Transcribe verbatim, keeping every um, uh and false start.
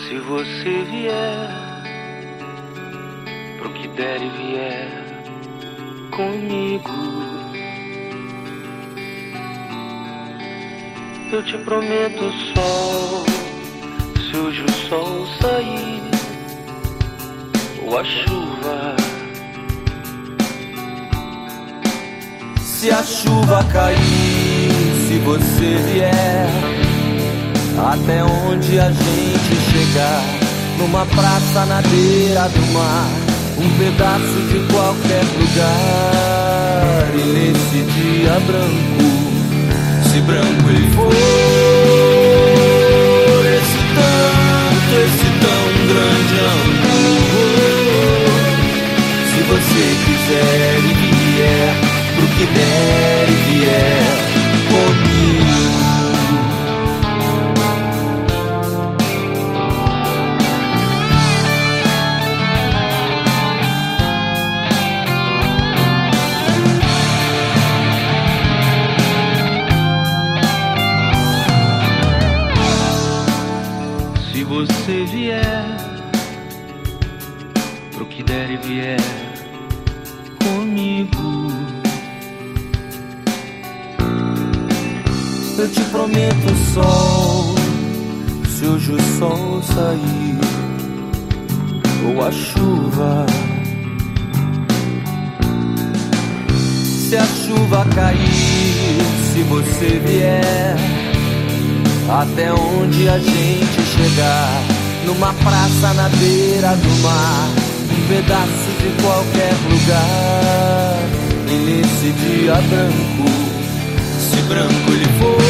Se você vier, pro que der e vier comigo, eu te prometo sol. Se hoje o sol sair ou a chuva, se a chuva cair, se você vier, até onde a gente chegar, numa praça na beira do mar, um pedaço de qualquer lugar. E nesse dia branco, se branco ele for, esse tanto, esse tão grande amor, se você quiser e vier, pro que der e vier comigo, se você vier, pro que der e vier comigo, eu te prometo sol. Se hoje o sol sair ou a chuva, se a chuva cair, se você vier, até onde a gente chegar, numa praça na beira do mar, um pedaço de qualquer lugar. E nesse dia branco, se branco ele for,